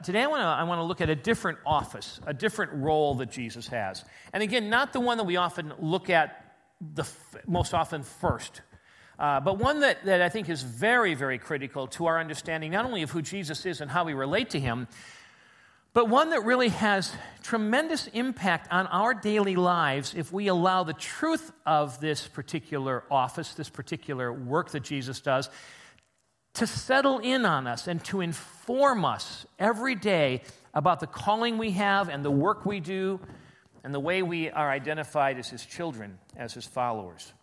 Today I want to look at a different office, a different role that Jesus has. And again, not the one that we often look at most often first, but one that I think is very, very critical to our understanding not only of who Jesus is and how we relate to him, but one that really has tremendous impact on our daily lives if we allow the truth of this particular office, this particular work that Jesus does, to settle in on us and to inform us every day about the calling we have and the work we do and the way we are identified as his children, as his followers.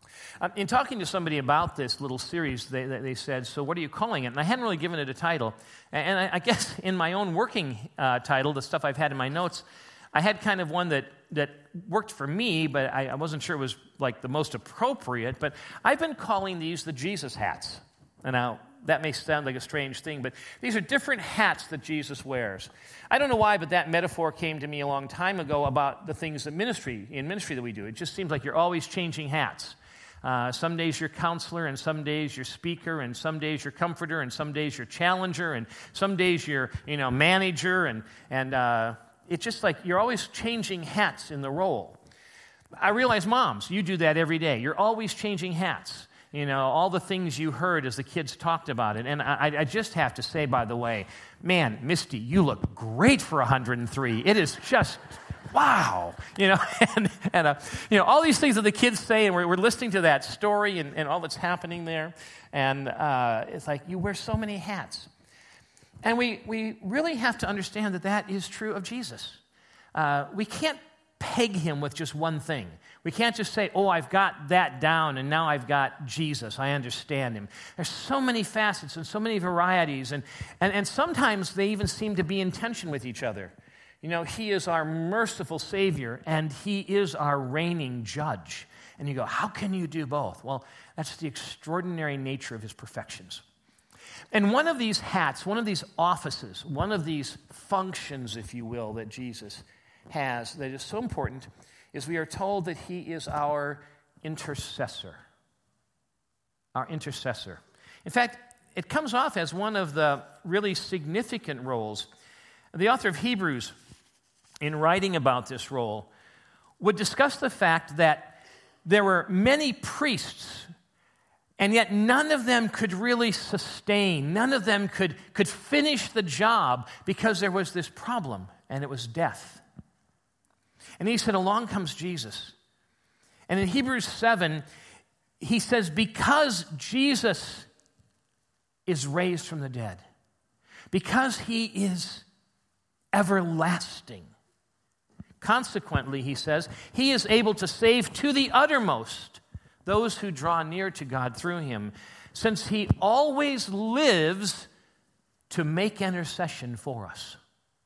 In talking to somebody about this little series, they said, so what are you calling it? And I hadn't really given it a title. And I guess in my own working title, the stuff I've had in my notes, I had kind of one that worked for me, but I wasn't sure it was like the most appropriate. But I've been calling these the Jesus hats. And now, that may sound like a strange thing, but these are different hats that Jesus wears. I don't know why, but that metaphor came to me a long time ago about the things in ministry that we do. It just seems like you're always changing hats. Some days you're counselor, and some days you're speaker, and some days you're comforter, and some days you're challenger, and some days you're manager, and it's just like you're always changing hats in the role. I realize moms, you do that every day. You're always changing hats. All the things you heard as the kids talked about it. And I just have to say, by the way, man, Misty, you look great for 103. It is just, wow. And all these things that the kids say, and we're listening to that story and all that's happening there. And it's like, you wear so many hats. And we really have to understand that is true of Jesus. We can't peg him with just one thing. We can't just say, oh, I've got that down, and now I've got Jesus. I understand him. There's so many facets and so many varieties, and sometimes they even seem to be in tension with each other. He is our merciful Savior, and he is our reigning judge. And you go, how can you do both? Well, that's the extraordinary nature of his perfections. And one of these hats, one of these offices, one of these functions, if you will, that Jesus has that is so important is we are told that he is our intercessor. Our intercessor. In fact, it comes off as one of the really significant roles. The author of Hebrews, in writing about this role, would discuss the fact that there were many priests, and yet none of them could really sustain, none of them could finish the job because there was this problem, and it was death. And he said, along comes Jesus. And in Hebrews 7, he says, because Jesus is raised from the dead, because he is everlasting, consequently, he says, he is able to save to the uttermost those who draw near to God through him, since he always lives to make intercession for us.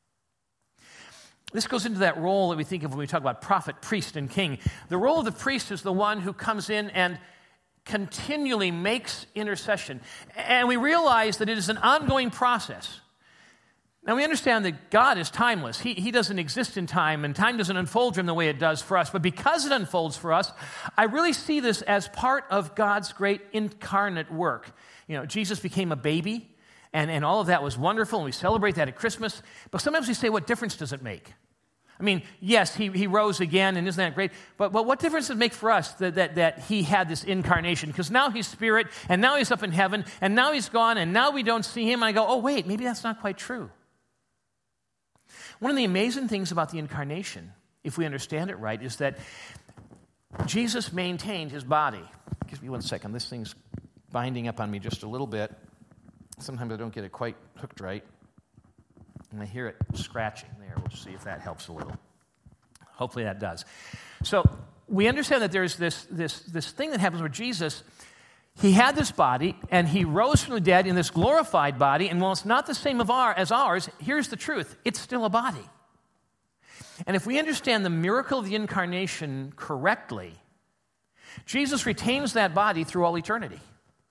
This goes into that role that we think of when we talk about prophet, priest, and king. The role of the priest is the one who comes in and continually makes intercession. And we realize that it is an ongoing process. Now, we understand that God is timeless. He doesn't exist in time, and time doesn't unfold for him the way it does for us. But because it unfolds for us, I really see this as part of God's great incarnate work. Jesus became a baby, and all of that was wonderful, and we celebrate that at Christmas. But sometimes we say, what difference does it make? I mean, yes, he rose again, and isn't that great? But what difference does it make for us that he had this incarnation? Because now he's spirit, and now he's up in heaven, and now he's gone, and now we don't see him. And I go, oh, wait, maybe that's not quite true. One of the amazing things about the incarnation, if we understand it right, is that Jesus maintained his body. Give me 1 second. This thing's binding up on me just a little bit. Sometimes I don't get it quite hooked right. And I hear it scratching there. We'll see if that helps a little. Hopefully that does. So we understand that there's this thing that happens with Jesus. He had this body, and he rose from the dead in this glorified body, and while it's not the same as ours, here's the truth. It's still a body. And if we understand the miracle of the incarnation correctly, Jesus retains that body through all eternity.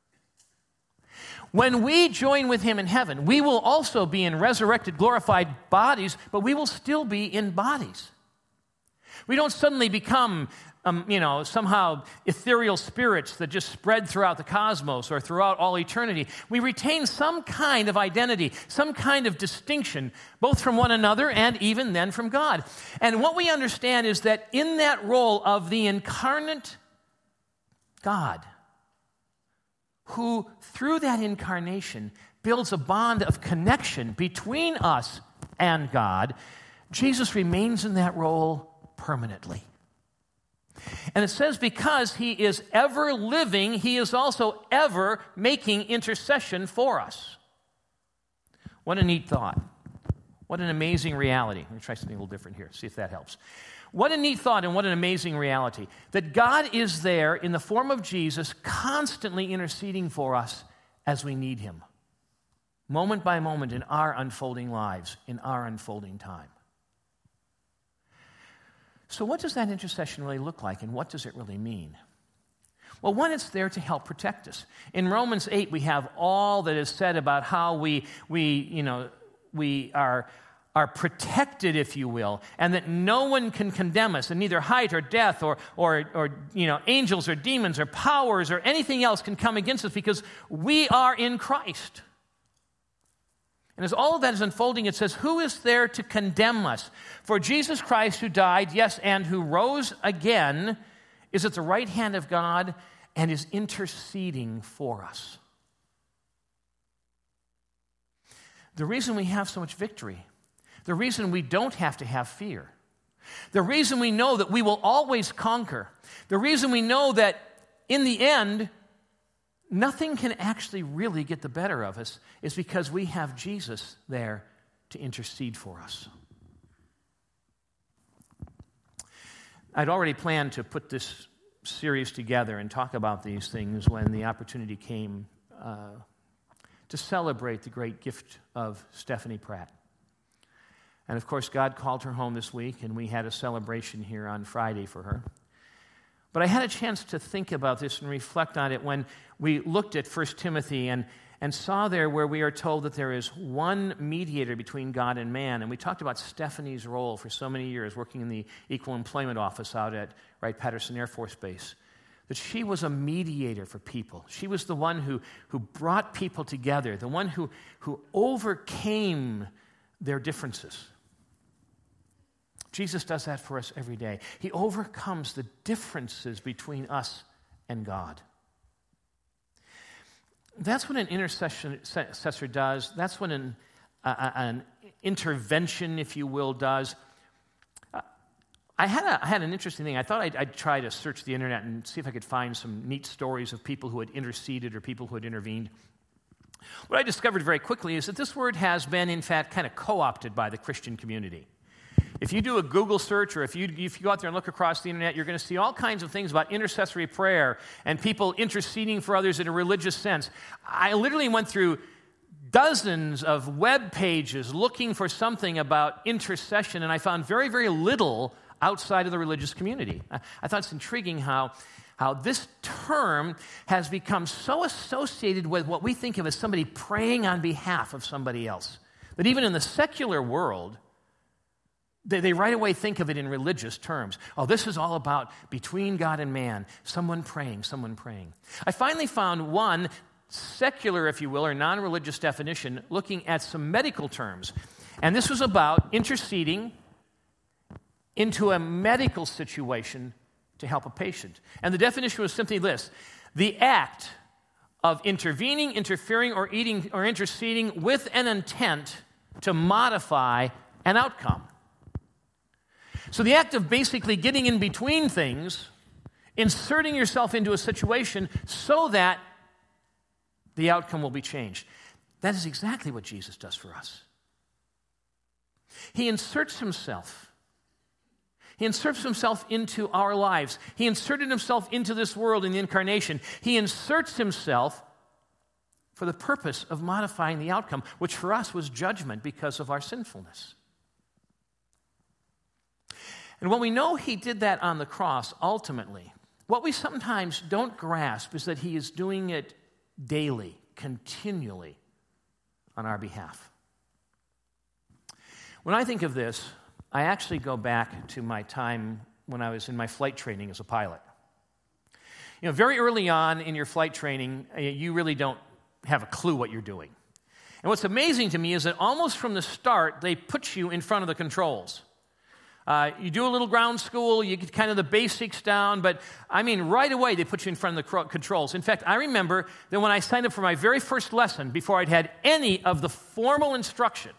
When we join with him in heaven, we will also be in resurrected, glorified bodies, but we will still be in bodies. We don't suddenly become, somehow ethereal spirits that just spread throughout the cosmos or throughout all eternity. We retain some kind of identity, some kind of distinction, both from one another and even then from God. And what we understand is that in that role of the incarnate God, who through that incarnation builds a bond of connection between us and God, Jesus remains in that role permanently. And it says because he is ever living, he is also ever making intercession for us. What a neat thought. What an amazing reality. Let me try something a little different here, see if that helps. What a neat thought and what an amazing reality. That God is there in the form of Jesus, constantly interceding for us as we need him. Moment by moment in our unfolding lives, in our unfolding time. So what does that intercession really look like, and what does it really mean? Well, one, it's there to help protect us. In Romans 8, we have all that is said about how we are protected, if you will, and that no one can condemn us, and neither height or death or angels or demons or powers or anything else can come against us because we are in Christ. And as all of that is unfolding, it says, who is there to condemn us? For Jesus Christ, who died, yes, and who rose again, is at the right hand of God and is interceding for us. The reason we have so much victory, the reason we don't have to have fear, the reason we know that we will always conquer, the reason we know that in the end, nothing can actually really get the better of us is because we have Jesus there to intercede for us. I'd already planned to put this series together and talk about these things when the opportunity came to celebrate the great gift of Stephanie Pratt. And of course, God called her home this week, and we had a celebration here on Friday for her. But I had a chance to think about this and reflect on it when we looked at 1 Timothy and saw there where we are told that there is one mediator between God and man. And we talked about Stephanie's role for so many years working in the Equal Employment Office out at Wright-Patterson Air Force Base. That she was a mediator for people. She was the one who brought people together, the one who overcame their differences. Jesus does that for us every day. He overcomes the differences between us and God. That's what an intercessor does. That's what an intervention, if you will, does. I had an interesting thing. I thought I'd try to search the internet and see if I could find some neat stories of people who had interceded or people who had intervened. What I discovered very quickly is that this word has been, in fact, kind of co-opted by the Christian community. If you do a Google search or if you go out there and look across the internet, you're going to see all kinds of things about intercessory prayer and people interceding for others in a religious sense. I literally went through dozens of web pages looking for something about intercession, and I found very, very little outside of the religious community. I thought it's intriguing how this term has become so associated with what we think of as somebody praying on behalf of somebody else, that even in the secular world, they right away think of it in religious terms. Oh, this is all about between God and man, someone praying, someone praying. I finally found one secular, if you will, or non-religious definition looking at some medical terms. And this was about interceding into a medical situation to help a patient. And the definition was simply this: the act of intervening, interfering, or interceding with an intent to modify an outcome. So the act of basically getting in between things, inserting yourself into a situation so that the outcome will be changed. That is exactly what Jesus does for us. He inserts himself. He inserts himself into our lives. He inserted himself into this world in the incarnation. He inserts himself for the purpose of modifying the outcome, which for us was judgment because of our sinfulness. And when we know he did that on the cross, ultimately, what we sometimes don't grasp is that he is doing it daily, continually, on our behalf. When I think of this, I actually go back to my time when I was in my flight training as a pilot. Very early on in your flight training, you really don't have a clue what you're doing. And what's amazing to me is that almost from the start, they put you in front of the controls. You do a little ground school, you get kind of the basics down, but right away they put you in front of the controls. In fact, I remember that when I signed up for my very first lesson, before I'd had any of the formal instruction,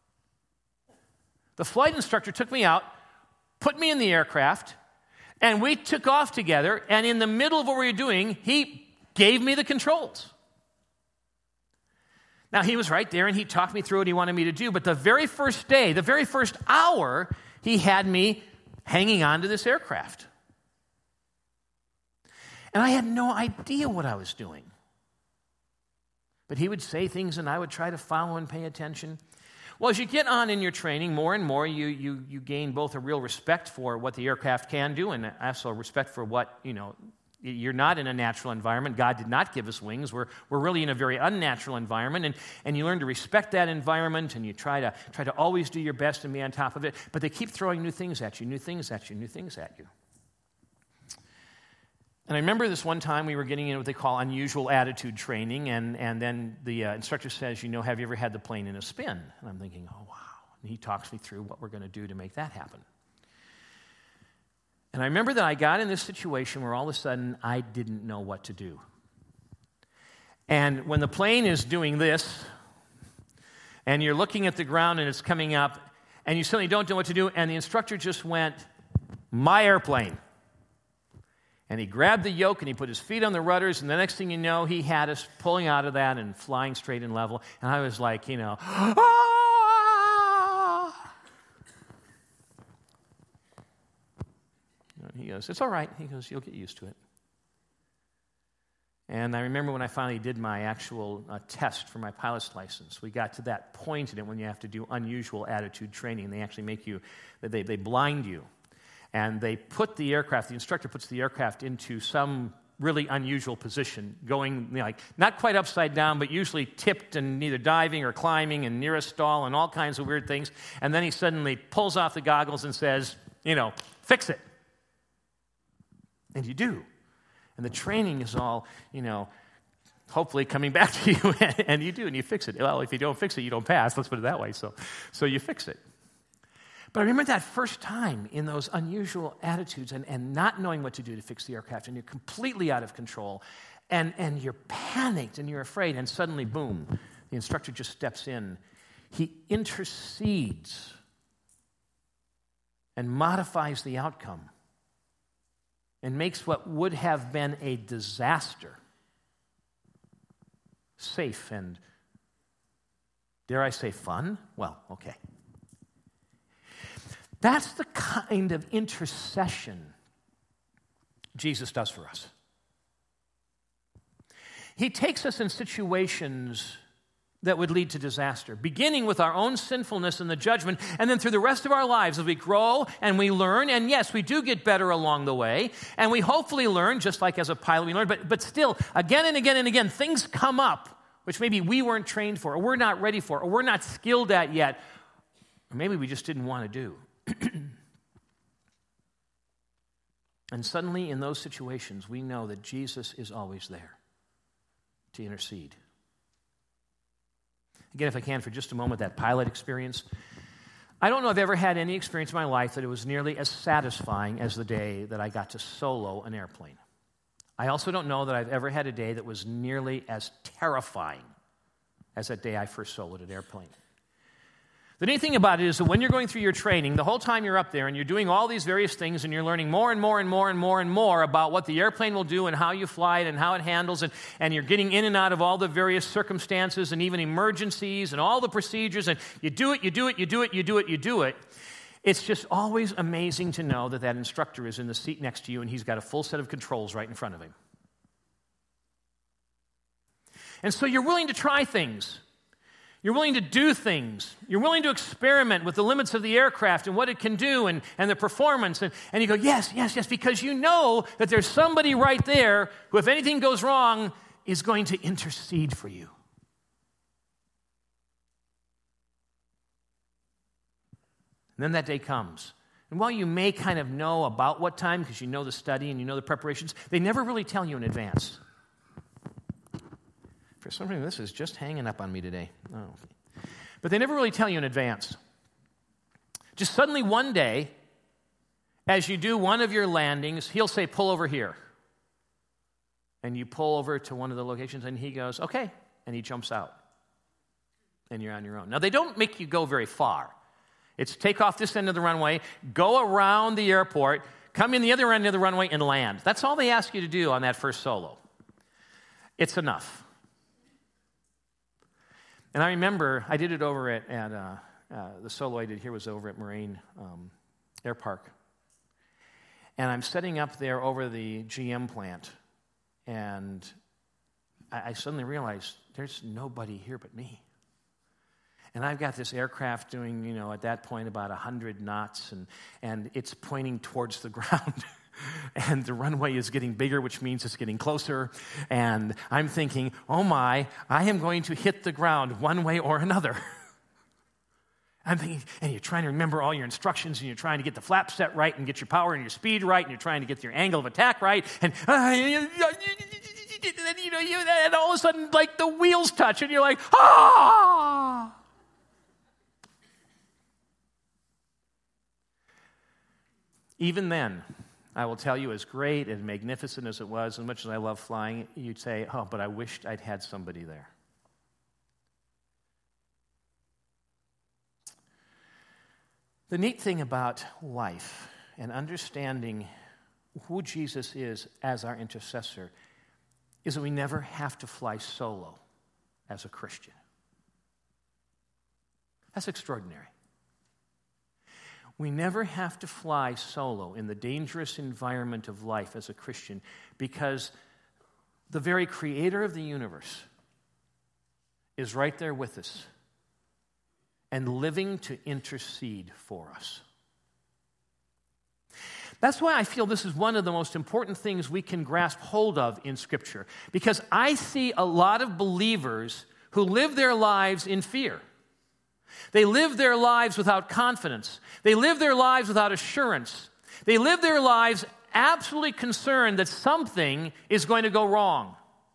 the flight instructor took me out, put me in the aircraft, and we took off together, and in the middle of what we were doing, he gave me the controls. Now, he was right there, and he talked me through what he wanted me to do, but the very first day, the very first hour, he had me hanging on to this aircraft. And I had no idea what I was doing. But he would say things, and I would try to follow and pay attention. Well, as you get on in your training, more and more, you gain both a real respect for what the aircraft can do and also respect for what, you're not in a natural environment. God did not give us wings. We're really in a very unnatural environment, and you learn to respect that environment, and you try to always do your best and be on top of it, but they keep throwing new things at you. And I remember this one time we were getting in what they call unusual attitude training, and then the instructor says, have you ever had the plane in a spin? And I'm thinking, oh, wow. And he talks me through what we're going to do to make that happen. And I remember that I got in this situation where all of a sudden I didn't know what to do. And when the plane is doing this, and you're looking at the ground and it's coming up, and you suddenly don't know what to do, and the instructor just went, my airplane. And he grabbed the yoke and he put his feet on the rudders, and the next thing you know, he had us pulling out of that and flying straight and level. And I was like, ah! He goes, it's all right. He goes, you'll get used to it. And I remember when I finally did my actual test for my pilot's license, we got to that point in it when you have to do unusual attitude training. They actually make you, they blind you. And they put the instructor puts the aircraft into some really unusual position, going not quite upside down, but usually tipped and either diving or climbing and near a stall and all kinds of weird things. And then he suddenly pulls off the goggles and says, fix it. And you do. And the training is all, hopefully coming back to you, and you do, and you fix it. Well, if you don't fix it, you don't pass. Let's put it that way. So you fix it. But I remember that first time in those unusual attitudes and not knowing what to do to fix the aircraft, and you're completely out of control, and you're panicked and you're afraid, and suddenly, boom, the instructor just steps in. He intercedes and modifies the outcome and makes what would have been a disaster safe and, dare I say, fun? Well, okay. That's the kind of intercession Jesus does for us. He takes us in situations that would lead to disaster, beginning with our own sinfulness and the judgment, and then through the rest of our lives as we grow and we learn, and yes, we do get better along the way, and we hopefully learn, just like as a pilot we learn, but still, again and again and again, things come up which maybe we weren't trained for, or we're not ready for, or we're not skilled at yet, or maybe we just didn't want to do. And suddenly, in those situations, we know that Jesus is always there to intercede. Again, if I can, for just a moment, that pilot experience. I don't know if I've ever had any experience in my life that it was nearly as satisfying as the day that I got to solo an airplane. I also don't know that I've ever had a day that was nearly as terrifying as that day I first soloed an airplane. The neat thing about it is that when you're going through your training, the whole time you're up there and you're doing all these various things and you're learning more and more and more and more and more about what the airplane will do and how you fly it and how it handles it, and you're getting in and out of all the various circumstances and even emergencies and all the procedures, and you do it. It's just always amazing to know that that instructor is in the seat next to you and he's got a full set of controls right in front of him. And so you're willing to try things. You're willing to do things. You're willing to experiment with the limits of the aircraft and what it can do and the performance. And you go, yes, because you know that there's somebody right there who, if anything goes wrong, is going to intercede for you. And then that day comes. And while you may kind of know about what time, because you know the study and you know the preparations, they never really tell you in advance. For some reason, this is just hanging up on me today. Oh. But they never really tell you in advance. Just suddenly one day, as you do one of your landings, he'll say, pull over here. And you pull over to one of the locations, and he goes, okay, and he jumps out. And you're on your own. Now, they don't make you go very far. It's take off this end of the runway, go around the airport, come in the other end of the runway, and land. That's all they ask you to do on that first solo. It's enough. And I remember I did it over at the solo I did here was over at Moraine Air Park. And I'm setting up there over the GM plant. And I suddenly realized there's nobody here but me. And I've got this aircraft doing, at that point about 100 knots, and it's pointing towards the ground. And the runway is getting bigger, which means it's getting closer. And I'm thinking, oh my, I am going to hit the ground one way or another. I'm thinking, and you're trying to remember all your instructions, and you're trying to get the flap set right, and get your power and your speed right, and you're trying to get your angle of attack right, and and all of a sudden, like, the wheels touch, and you're like, ah! Even then, I will tell you, as great and magnificent as it was, as much as I love flying, you'd say, oh, but I wished I'd had somebody there. The neat thing about life and understanding who Jesus is as our intercessor is that we never have to fly solo as a Christian. That's extraordinary. We never have to fly solo in the dangerous environment of life as a Christian because the very creator of the universe is right there with us and living to intercede for us. That's why I feel this is one of the most important things we can grasp hold of in Scripture, because I see a lot of believers who live their lives in fear. They live their lives without confidence. They live their lives without assurance. They live their lives absolutely concerned that something is going to go wrong.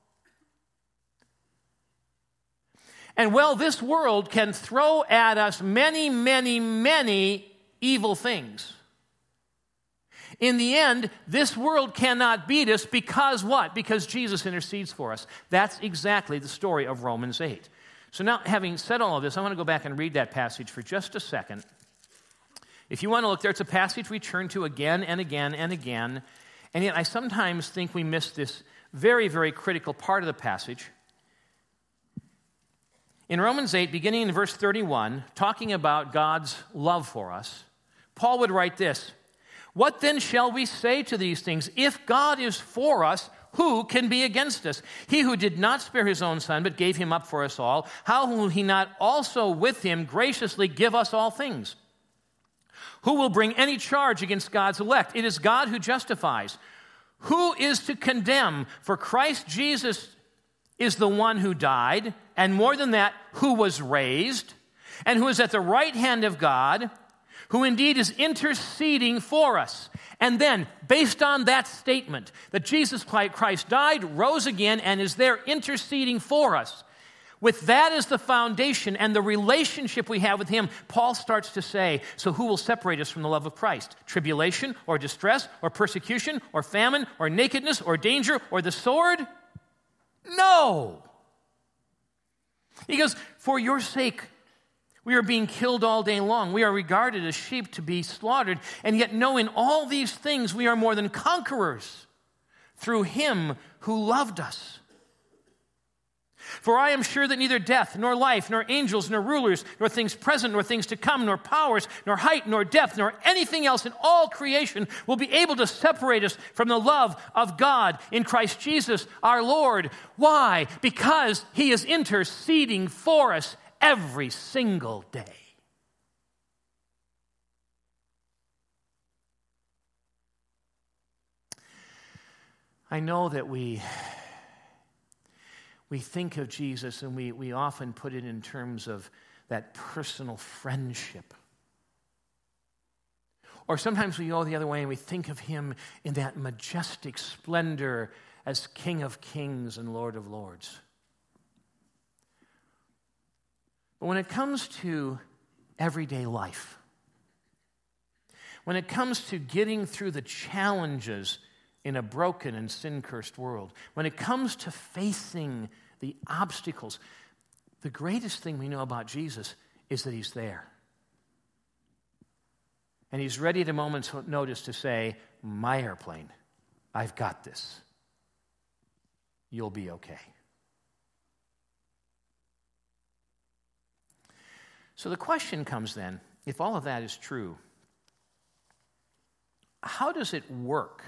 And well, this world can throw at us many, many, many evil things. In the end, this world cannot beat us because what? Because Jesus intercedes for us. That's exactly the story of Romans 8. So now, having said all of this, I want to go back and read that passage for just a second. If you want to look there, it's a passage we turn to again and again and again. And yet I sometimes think we miss this very, very critical part of the passage. In Romans 8, beginning in verse 31, talking about God's love for us, Paul would write this: "What then shall we say to these things? If God is for us, who can be against us? He who did not spare his own son, but gave him up for us all, how will he not also with him graciously give us all things? Who will bring any charge against God's elect? It is God who justifies. Who is to condemn? For Christ Jesus is the one who died, and more than that, who was raised, and who is at the right hand of God, who indeed is interceding for us." And then, based on that statement, that Jesus Christ died, rose again, and is there interceding for us, with that as the foundation and the relationship we have with him, Paul starts to say, so who will separate us from the love of Christ? Tribulation, or distress, or persecution, or famine, or nakedness, or danger, or the sword? No. He goes, for your sake, we are being killed all day long. We are regarded as sheep to be slaughtered. And yet know in all these things we are more than conquerors through him who loved us. For I am sure that neither death, nor life, nor angels, nor rulers, nor things present, nor things to come, nor powers, nor height, nor depth, nor anything else in all creation will be able to separate us from the love of God in Christ Jesus our Lord. Why? Because he is interceding for us every single day. I know that we think of Jesus and we often put it in terms of that personal friendship. Or sometimes we go the other way and we think of him in that majestic splendor as King of Kings and Lord of Lords. But when it comes to everyday life, when it comes to getting through the challenges in a broken and sin-cursed world, when it comes to facing the obstacles, the greatest thing we know about Jesus is that he's there. And he's ready at a moment's notice to say, my airplane, I've got this. You'll be okay. So the question comes then, if all of that is true, how does it work?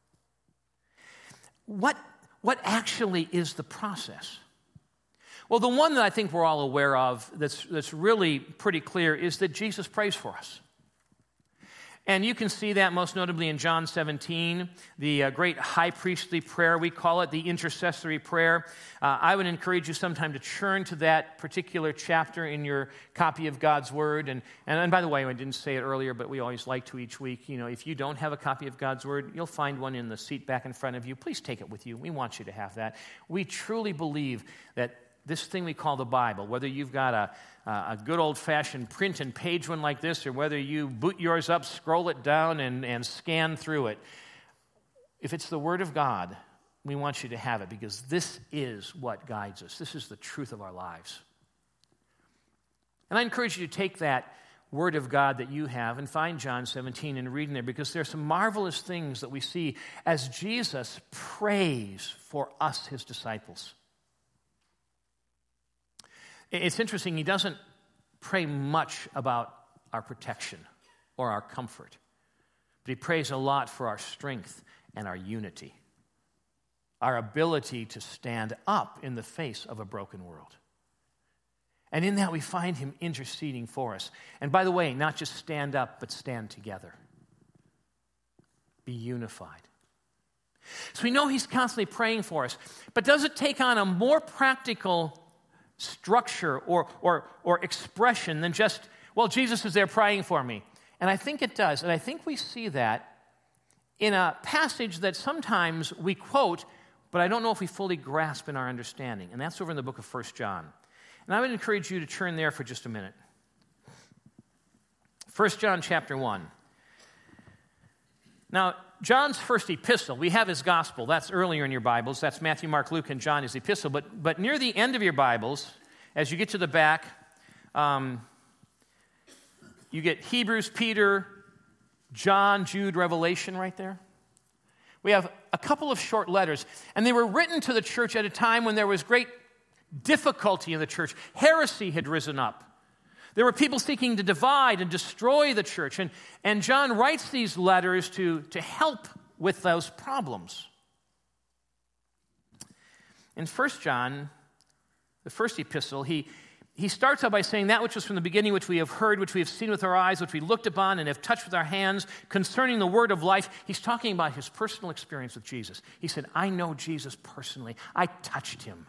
What actually is the process? Well, the one that I think we're all aware of that's really pretty clear is that Jesus prays for us. And you can see that most notably in John 17, the great high priestly prayer, we call it, the intercessory prayer. I would encourage you sometime to turn to that particular chapter in your copy of God's Word. And by the way, I didn't say it earlier, but we always like to each week. You know, if you don't have a copy of God's Word, you'll find one in the seat back in front of you. Please take it with you. We want you to have that. We truly believe that this thing we call the Bible, whether you've got a good old-fashioned print and page one like this, or whether you boot yours up, scroll it down, and scan through it, if it's the Word of God, we want you to have it, because this is what guides us. This is the truth of our lives. And I encourage you to take that Word of God that you have and find John 17 and read in there, because there are some marvelous things that we see as Jesus prays for us, his disciples. It's interesting, he doesn't pray much about our protection or our comfort, but he prays a lot for our strength and our unity, our ability to stand up in the face of a broken world. And in that we find him interceding for us. And by the way, not just stand up, but stand together. Be unified. So we know he's constantly praying for us, but does it take on a more practical structure or expression than just, well, Jesus is there praying for me? And I think it does. And I think we see that in a passage that sometimes we quote, but I don't know if we fully grasp in our understanding. And that's over in the book of 1 John. And I would encourage you to turn there for just a minute. 1 John chapter 1. Now, John's first epistle, we have his gospel. That's earlier in your Bibles. That's Matthew, Mark, Luke, and John, his epistle. But near the end of your Bibles, as you get to the back, you get Hebrews, Peter, John, Jude, Revelation right there. We have a couple of short letters, and they were written to the church at a time when there was great difficulty in the church. Heresy had risen up. There were people seeking to divide and destroy the church. And John writes these letters to help with those problems. In 1 John, the first epistle, he starts out by saying, that which was from the beginning, which we have heard, which we have seen with our eyes, which we looked upon and have touched with our hands, concerning the word of life. He's talking about his personal experience with Jesus. He said, I know Jesus personally. I touched him.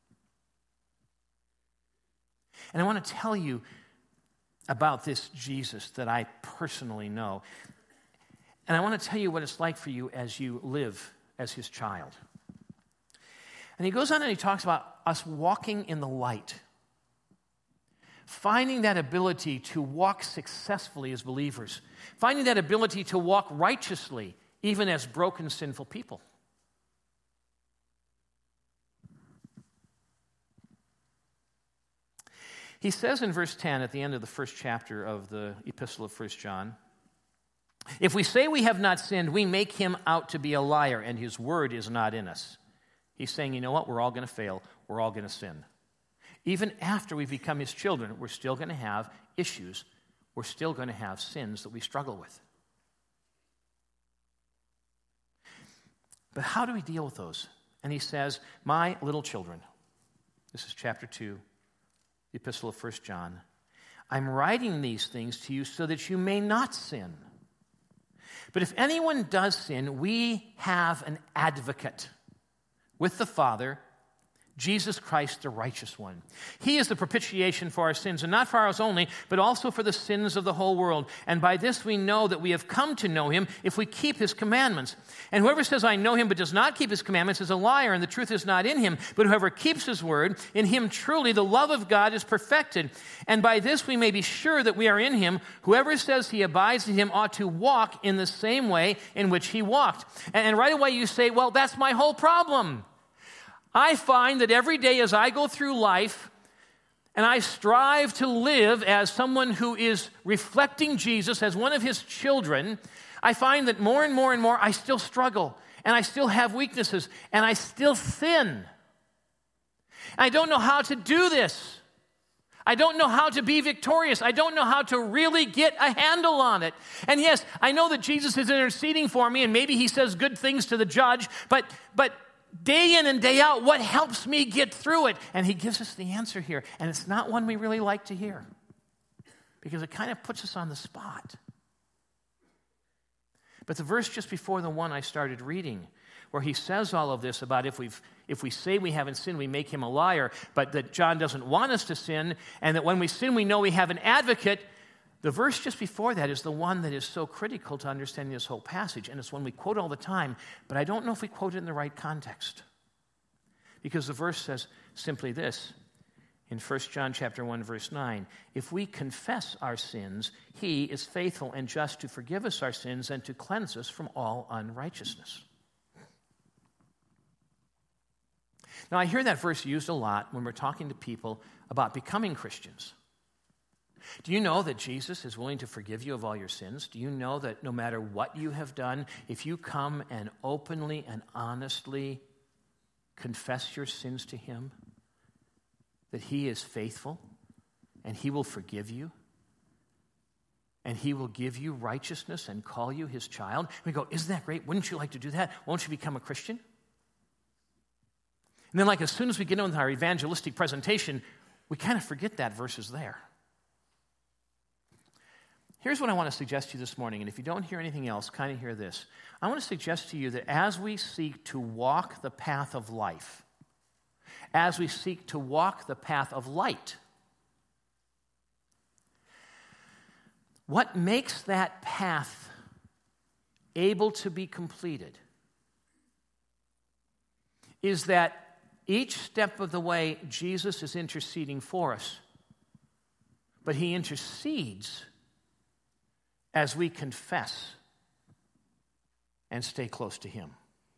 And I want to tell you about this Jesus that I personally know. And I want to tell you what it's like for you as you live as his child. And he goes on and he talks about us walking in the light, finding that ability to walk successfully as believers, finding that ability to walk righteously even as broken, sinful people. He says in verse 10 at the end of the first chapter of the epistle of 1 John, if we say we have not sinned, we make him out to be a liar, and his word is not in us. He's saying, you know what? We're all going to fail. We're all going to sin. Even after we become his children, we're still going to have issues. We're still going to have sins that we struggle with. But how do we deal with those? And he says, my little children, this is chapter 2, the epistle of 1 John, I'm writing these things to you so that you may not sin. But if anyone does sin, we have an advocate with the Father, Jesus Christ, the righteous one. He is the propitiation for our sins, and not for ours only, but also for the sins of the whole world. And by this we know that we have come to know him if we keep his commandments. And whoever says, I know him, but does not keep his commandments is a liar, and the truth is not in him. But whoever keeps his word, in him truly the love of God is perfected. And by this we may be sure that we are in him. Whoever says he abides in him ought to walk in the same way in which he walked. And right away you say, well, that's my whole problem. I find that every day as I go through life and I strive to live as someone who is reflecting Jesus as one of his children, I find that more and more and more I still struggle and I still have weaknesses and I still sin. And I don't know how to do this. I don't know how to be victorious. I don't know how to really get a handle on it. And yes, I know that Jesus is interceding for me and maybe he says good things to the judge, but day in and day out, what helps me get through it? And he gives us the answer here. And it's not one we really like to hear because it kind of puts us on the spot. But the verse just before the one I started reading, where he says all of this about if we say we haven't sinned, we make him a liar, but that John doesn't want us to sin, and that when we sin, we know we have an advocate. The verse just before that is the one that is so critical to understanding this whole passage, and it's one we quote all the time, but I don't know if we quote it in the right context. Because the verse says simply this, in 1 John chapter 1, verse 9, if we confess our sins, he is faithful and just to forgive us our sins and to cleanse us from all unrighteousness. Now, I hear that verse used a lot when we're talking to people about becoming Christians. Do you know that Jesus is willing to forgive you of all your sins? Do you know that no matter what you have done, if you come and openly and honestly confess your sins to him, that he is faithful and he will forgive you and he will give you righteousness and call you his child? We go, isn't that great? Wouldn't you like to do that? Won't you become a Christian? And then as soon as we get on with our evangelistic presentation, we kind of forget that verse is there. Here's what I want to suggest to you this morning, and if you don't hear anything else, kind of hear this. I want to suggest to you that as we seek to walk the path of life, as we seek to walk the path of light, what makes that path able to be completed is that each step of the way Jesus is interceding for us, but he intercedes as we confess and stay close to him.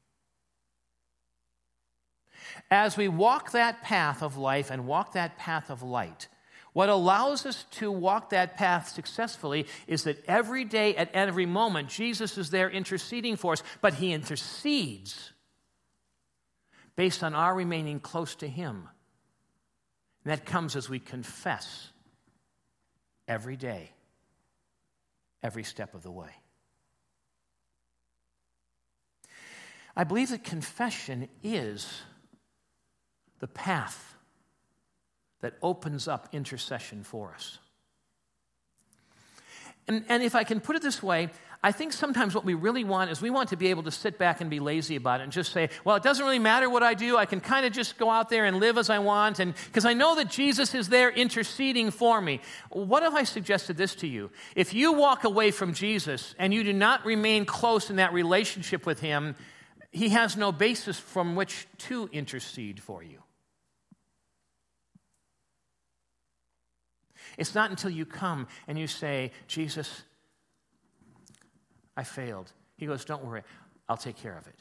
As we walk that path of life and walk that path of light, what allows us to walk that path successfully is that every day at every moment, Jesus is there interceding for us, but he intercedes based on our remaining close to him. And that comes as we confess every day, every step of the way. I believe that confession is the path that opens up intercession for us. And if I can put it this way, I think sometimes what we really want is we want to be able to sit back and be lazy about it and just say, well, it doesn't really matter what I do. I can kind of just go out there and live as I want, and because I know that Jesus is there interceding for me. What if I suggested this to you? If you walk away from Jesus and you do not remain close in that relationship with him, he has no basis from which to intercede for you. It's not until you come and you say, Jesus, I failed. He goes, don't worry, I'll take care of it.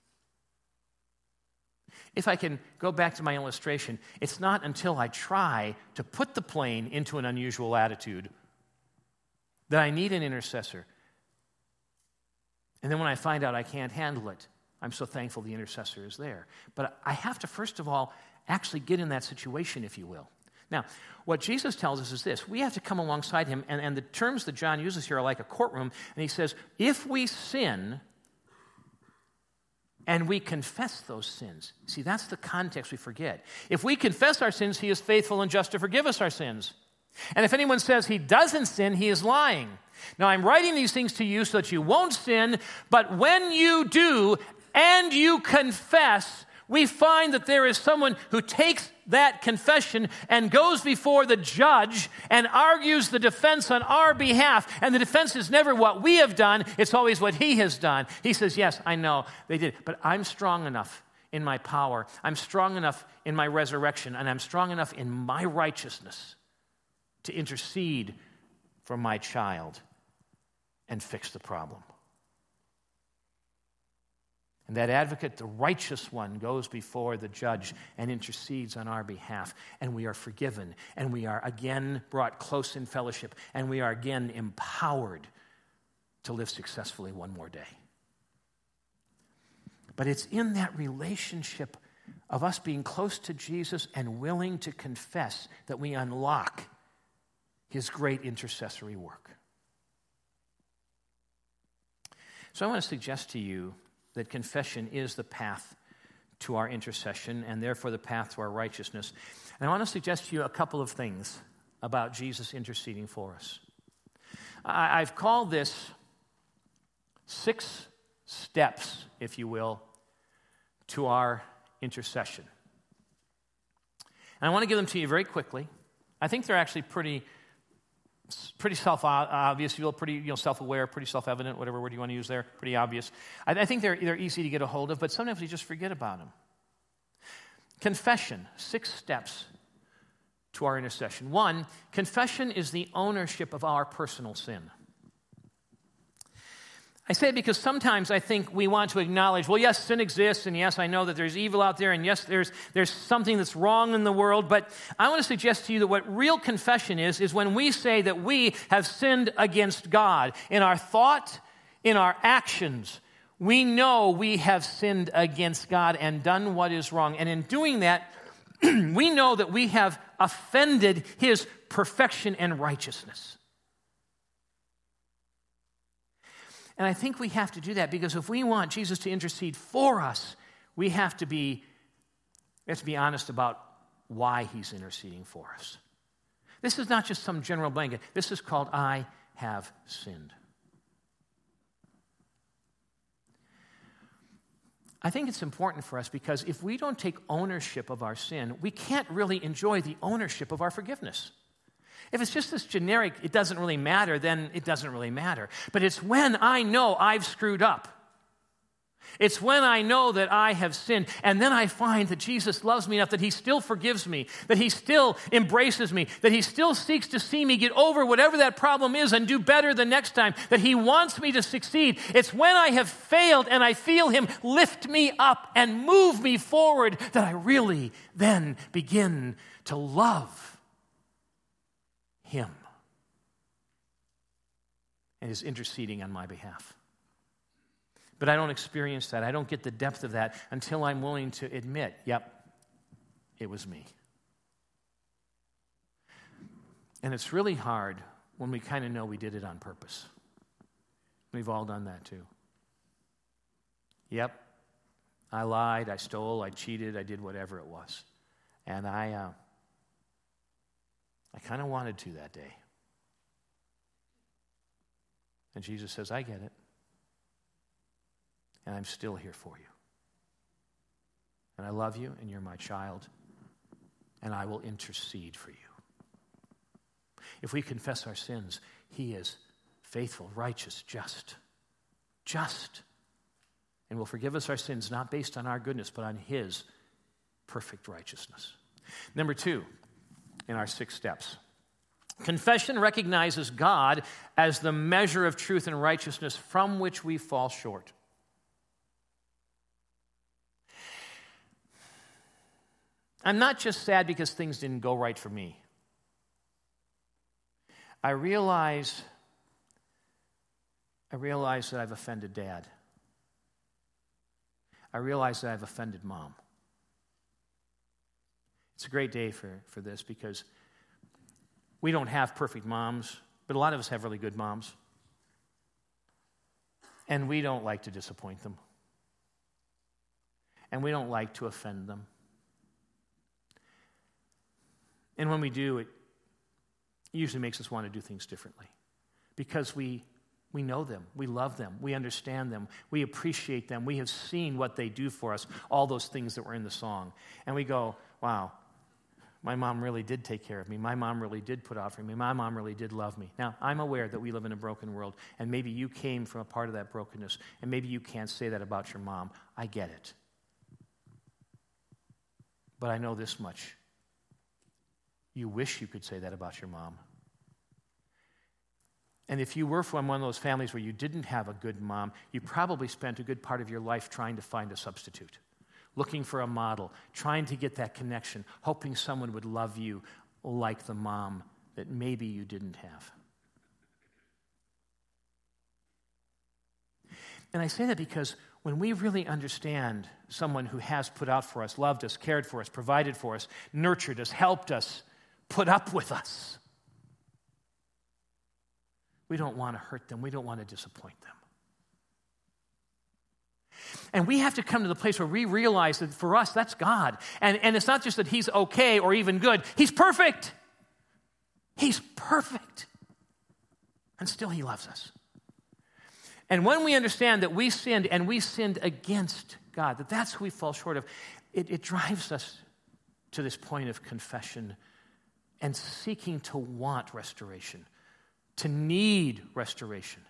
If I can go back to my illustration, it's not until I try to put the plane into an unusual attitude that I need an intercessor. And then when I find out I can't handle it, I'm so thankful the intercessor is there. But I have to, first of all, actually get in that situation, if you will. Now, what Jesus tells us is this. We have to come alongside him, and the terms that John uses here are like a courtroom, and he says, if we sin and we confess those sins. See, that's the context we forget. If we confess our sins, he is faithful and just to forgive us our sins. And if anyone says he doesn't sin, he is lying. Now, I'm writing these things to you so that you won't sin, but when you do and you confess we find that there is someone who takes that confession and goes before the judge and argues the defense on our behalf. And the defense is never what we have done, it's always what he has done. He says, yes, I know they did, but I'm strong enough in my power. I'm strong enough in my resurrection, and I'm strong enough in my righteousness to intercede for my child and fix the problem. And that advocate, the righteous one, goes before the judge and intercedes on our behalf. And we are forgiven. And we are again brought close in fellowship. And we are again empowered to live successfully one more day. But it's in that relationship of us being close to Jesus and willing to confess that we unlock his great intercessory work. So I want to suggest to you that confession is the path to our intercession and therefore the path to our righteousness. And I want to suggest to you a couple of things about Jesus interceding for us. I've called this 6 steps, if you will, to our intercession. And I want to give them to you very quickly. I think they're actually pretty self-obvious, pretty self-aware, pretty self-evident, whatever word you want to use there, pretty obvious. I think they're easy to get a hold of, but sometimes we just forget about them. Confession, 6 steps to our intercession. 1, confession is the ownership of our personal sin. I say it because sometimes I think we want to acknowledge, well, yes, sin exists, and yes, I know that there's evil out there, and yes, there's something that's wrong in the world, but I want to suggest to you that what real confession is when we say that we have sinned against God. In our thought, in our actions, we know we have sinned against God and done what is wrong. And in doing that, we know that we have offended his perfection and righteousness. And I think we have to do that because if we want Jesus to intercede for us, we have to be honest about why he's interceding for us. This is not just some general blanket. This is called, I have sinned. I think it's important for us because if we don't take ownership of our sin, we can't really enjoy the ownership of our forgiveness. If it's just this generic, it doesn't really matter, then it doesn't really matter. But it's when I know I've screwed up. It's when I know that I have sinned, and then I find that Jesus loves me enough that he still forgives me, that he still embraces me, that he still seeks to see me get over whatever that problem is and do better the next time, that he wants me to succeed. It's when I have failed and I feel him lift me up and move me forward that I really then begin to love him and is interceding on my behalf. But I don't experience that. I don't get the depth of that until I'm willing to admit, yep, it was me. And it's really hard when we kind of know we did it on purpose. We've all done that too. Yep, I lied, I stole, I cheated, I did whatever it was. And I kind of wanted to that day. And Jesus says, I get it. And I'm still here for you. And I love you, and you're my child. And I will intercede for you. If we confess our sins, he is faithful, righteous, just. And will forgive us our sins, not based on our goodness, but on his perfect righteousness. Number 2, in our 6 steps. Confession recognizes God as the measure of truth and righteousness from which we fall short. I'm not just sad because things didn't go right for me. I realize that I've offended Dad. I realize that I've offended Mom. It's a great day for this because we don't have perfect moms, but a lot of us have really good moms. And we don't like to disappoint them. And we don't like to offend them. And when we do, it usually makes us want to do things differently because we We know them. We love them. We understand them. We appreciate them. We have seen what they do for us, all those things that were in the song. And we go, wow, my mom really did take care of me. My mom really did put out for me. My mom really did love me. Now, I'm aware that we live in a broken world, and maybe you came from a part of that brokenness, and maybe you can't say that about your mom. I get it. But I know this much. You wish you could say that about your mom. And if you were from one of those families where you didn't have a good mom, you probably spent a good part of your life trying to find a substitute, looking for a model, trying to get that connection, hoping someone would love you like the mom that maybe you didn't have. And I say that because when we really understand someone who has put out for us, loved us, cared for us, provided for us, nurtured us, helped us, put up with us, we don't want to hurt them. We don't want to disappoint them. And we have to come to the place where we realize that for us, that's God. And it's not just that he's okay or even good. He's perfect. He's perfect. And still he loves us. And when we understand that we sinned and we sinned against God, that that's who we fall short of, it drives us to this point of confession and seeking to want restoration, to need restoration.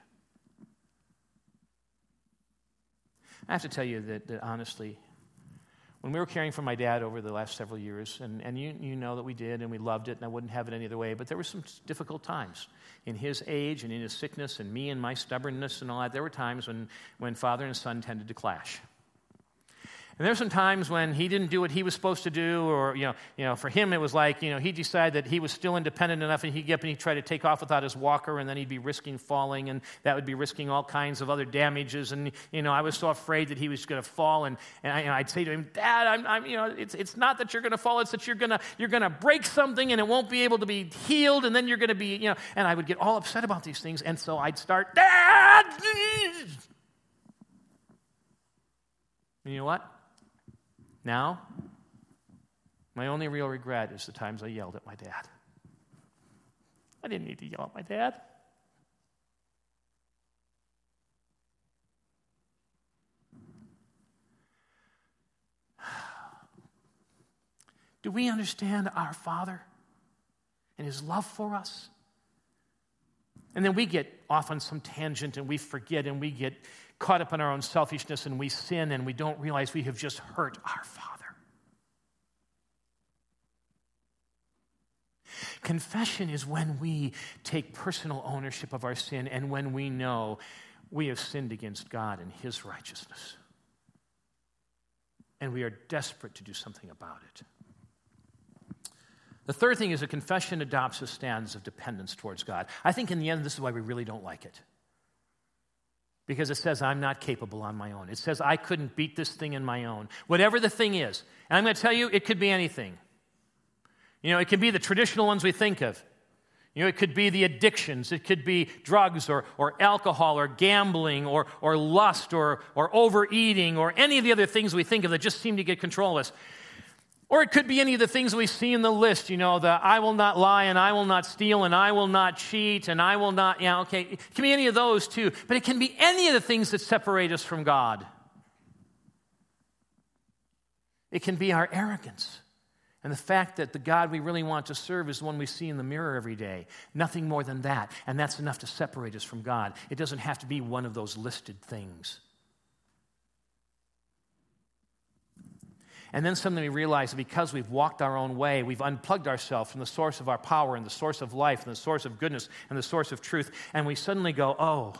I have to tell you that honestly, when we were caring for my dad over the last several years, and you know that we did, and we loved it, and I wouldn't have it any other way, but there were some difficult times in his age and in his sickness and me and my stubbornness and all that. There were times when father and son tended to clash. And there were some times when he didn't do what he was supposed to do, or, for him it was like, he decided that he was still independent enough, and he'd get up and he'd try to take off without his walker, and then he'd be risking falling, and that would be risking all kinds of other damages. And, I was so afraid that he was going to fall, and I'd say to him, Dad, it's not that you're going to fall, it's that you're going to break something, and it won't be able to be healed, and then you're going to be, and I would get all upset about these things, and so I'd start, Dad! And you know what? Now, my only real regret is the times I yelled at my dad. I didn't need to yell at my dad. Do we understand our Father and his love for us? And then we get off on some tangent and we forget and we get caught up in our own selfishness and we sin and we don't realize we have just hurt our Father. Confession is when we take personal ownership of our sin and when we know we have sinned against God and his righteousness. And we are desperate to do something about it. The third thing is a confession adopts a stance of dependence towards God. I think in the end, this is why we really don't like it. Because it says I'm not capable on my own. It says I couldn't beat this thing in my own. Whatever the thing is. And I'm going to tell you, it could be anything. It could be the traditional ones we think of. It could be the addictions. It could be drugs or alcohol or gambling or lust or overeating or any of the other things we think of that just seem to get control of us. Or it could be any of the things we see in the list, the I will not lie and I will not steal and I will not cheat and I will not, it can be any of those too. But it can be any of the things that separate us from God. It can be our arrogance and the fact that the God we really want to serve is the one we see in the mirror every day. Nothing more than that. And that's enough to separate us from God. It doesn't have to be one of those listed things. And then suddenly we realize that because we've walked our own way, we've unplugged ourselves from the source of our power and the source of life and the source of goodness and the source of truth, and we suddenly go,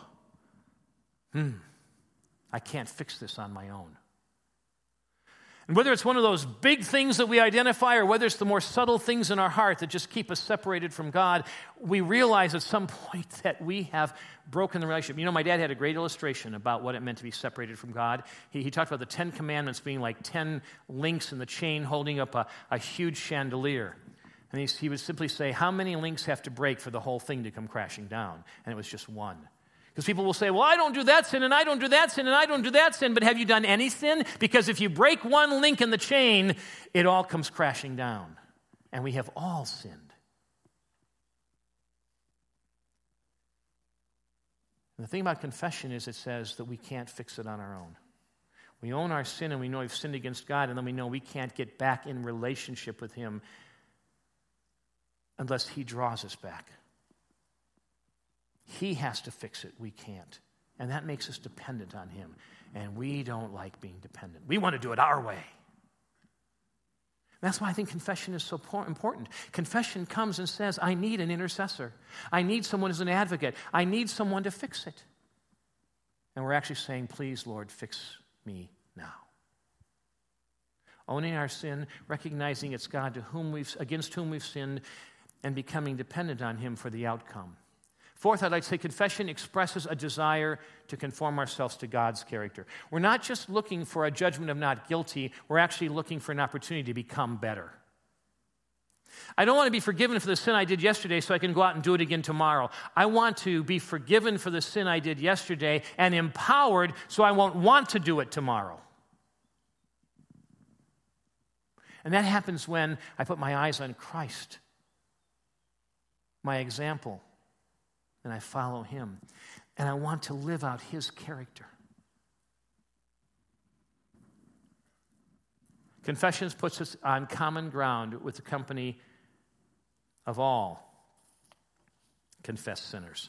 I can't fix this on my own. And whether it's one of those big things that we identify or whether it's the more subtle things in our heart that just keep us separated from God, we realize at some point that we have broken the relationship. My dad had a great illustration about what it meant to be separated from God. He talked about the 10 Commandments being like 10 links in the chain holding up a huge chandelier. And he would simply say, how many links have to break for the whole thing to come crashing down? And it was just one. Because people will say, well, I don't do that sin, and I don't do that sin, and I don't do that sin. But have you done any sin? Because if you break one link in the chain, it all comes crashing down. And we have all sinned. And the thing about confession is it says that we can't fix it on our own. We own our sin and we know we've sinned against God, and then we know we can't get back in relationship with Him unless He draws us back. He has to fix it. We can't. And that makes us dependent on Him. And we don't like being dependent. We want to do it our way. That's why I think confession is so important. Confession comes and says, I need an intercessor. I need someone as an advocate. I need someone to fix it. And we're actually saying, please, Lord, fix me now. Owning our sin, recognizing it's God against whom we've sinned, and becoming dependent on Him for the outcome. Fourth, I'd like to say confession expresses a desire to conform ourselves to God's character. We're not just looking for a judgment of not guilty, we're actually looking for an opportunity to become better. I don't want to be forgiven for the sin I did yesterday so I can go out and do it again tomorrow. I want to be forgiven for the sin I did yesterday and empowered so I won't want to do it tomorrow. And that happens when I put my eyes on Christ, my example, and I follow Him. And I want to live out His character. Confessions puts us on common ground with the company of all confessed sinners.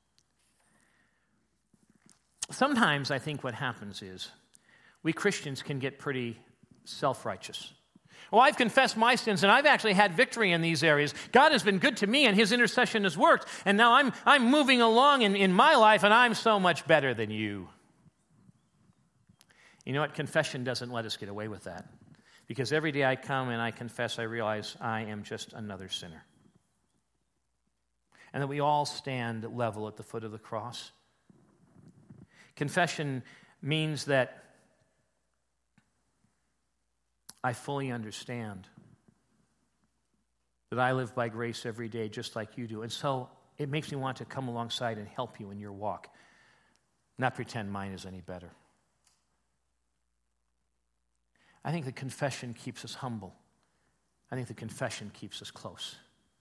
Sometimes I think what happens is we Christians can get pretty self-righteous. Well, I've confessed my sins, and I've actually had victory in these areas. God has been good to me, and His intercession has worked. And now I'm moving along in my life, and I'm so much better than you. You know what? Confession doesn't let us get away with that. Because every day I come and I confess, I realize I am just another sinner. And that we all stand level at the foot of the cross. Confession means that I fully understand that I live by grace every day just like you do. And so it makes me want to come alongside and help you in your walk, not pretend mine is any better. I think the confession keeps us humble. I think the confession keeps us close.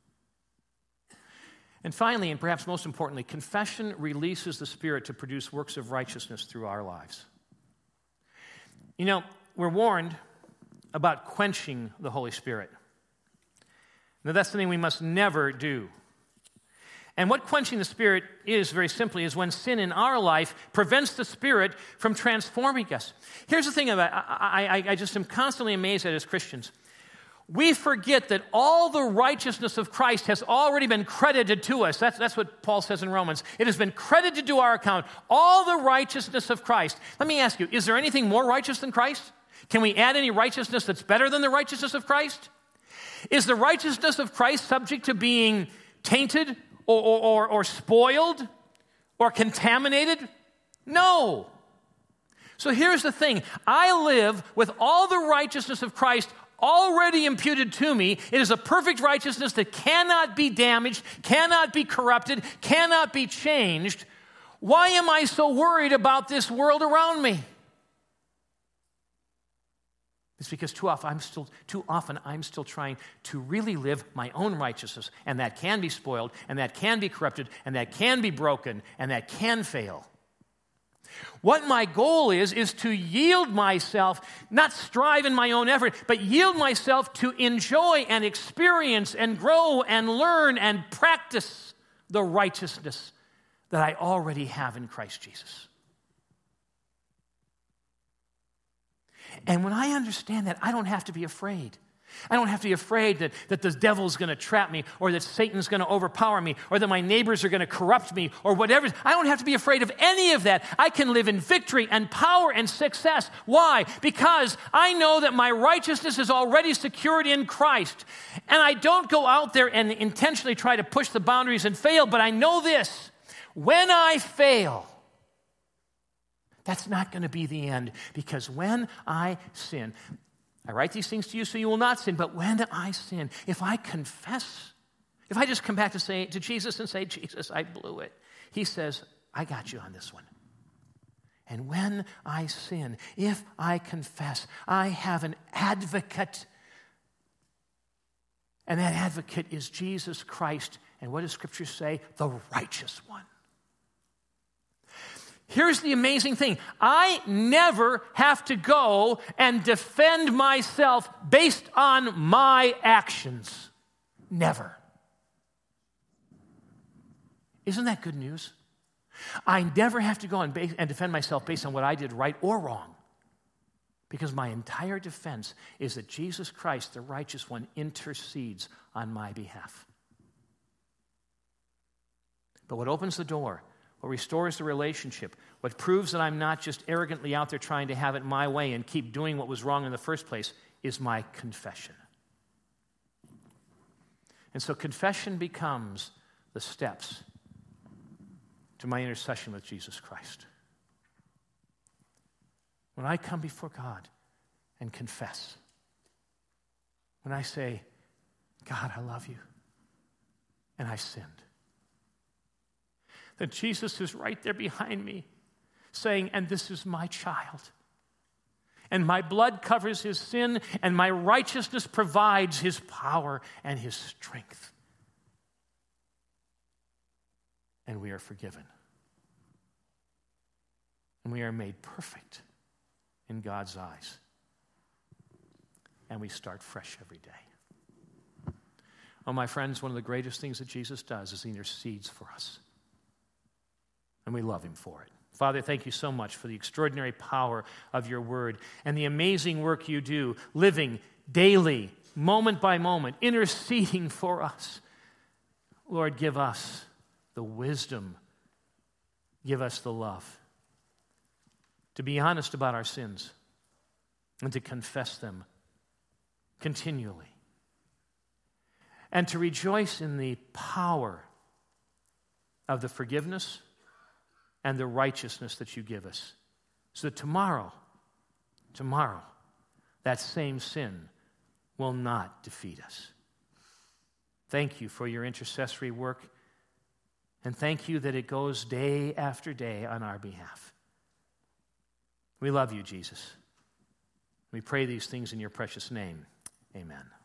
And finally, and perhaps most importantly, confession releases the Spirit to produce works of righteousness through our lives. You know, we're warned about quenching the Holy Spirit. Now, that's something we must never do. And what quenching the Spirit is, very simply, is when sin in our life prevents the Spirit from transforming us. Here's the thing about I just am constantly amazed at as Christians. We forget that all the righteousness of Christ has already been credited to us. That's what Paul says in Romans. It has been credited to our account. All the righteousness of Christ. Let me ask you, is there anything more righteous than Christ? Can we add any righteousness that's better than the righteousness of Christ? Is the righteousness of Christ subject to being tainted or spoiled or contaminated? No. So here's the thing. I live with all the righteousness of Christ already imputed to me. It is a perfect righteousness that cannot be damaged, cannot be corrupted, cannot be changed. Why am I so worried about this world around me? It's because too often I'm still trying to really live my own righteousness, and that can be spoiled, and that can be corrupted, and that can be broken, and that can fail. What my goal is to yield myself, not strive in my own effort, but yield myself to enjoy and experience and grow and learn and practice the righteousness that I already have in Christ Jesus. And when I understand that, I don't have to be afraid. I don't have to be afraid that the devil's going to trap me, or that Satan's going to overpower me, or that my neighbors are going to corrupt me, or whatever. I don't have to be afraid of any of that. I can live in victory and power and success. Why? Because I know that my righteousness is already secured in Christ. And I don't go out there and intentionally try to push the boundaries and fail, but I know this. When I fail, that's not going to be the end, because when I sin, I write these things to you so you will not sin, but when I sin, if I confess, if I just come back to Jesus and say, Jesus, I blew it, He says, I got you on this one. And when I sin, if I confess, I have an advocate, and that advocate is Jesus Christ, and what does Scripture say? The righteous one. here's the amazing thing. I never have to go and defend myself based on my actions. Never. Isn't that good news? I never have to go and defend myself based on what I did right or wrong. Because my entire defense is that Jesus Christ, the righteous one, intercedes on my behalf. But what opens the door, what restores the relationship, what proves that I'm not just arrogantly out there trying to have it my way and keep doing what was wrong in the first place, is my confession. And so confession becomes the steps to my intercession with Jesus Christ. When I come before God and confess, when I say, God, I love you, and I sinned, then Jesus is right there behind me saying, and this is my child. And my blood covers his sin, and my righteousness provides his power and his strength. And we are forgiven. And we are made perfect in God's eyes. And we start fresh every day. Oh, my friends, one of the greatest things that Jesus does is he intercedes for us. And we love him for it. Father, thank you so much for the extraordinary power of your word and the amazing work you do, living daily, moment by moment, interceding for us. Lord, give us the wisdom. Give us the love to be honest about our sins and to confess them continually, and to rejoice in the power of the forgiveness and the righteousness that you give us, so that tomorrow, that same sin will not defeat us. Thank you for your intercessory work, and thank you that it goes day after day on our behalf. We love you, Jesus. We pray these things in your precious name. Amen.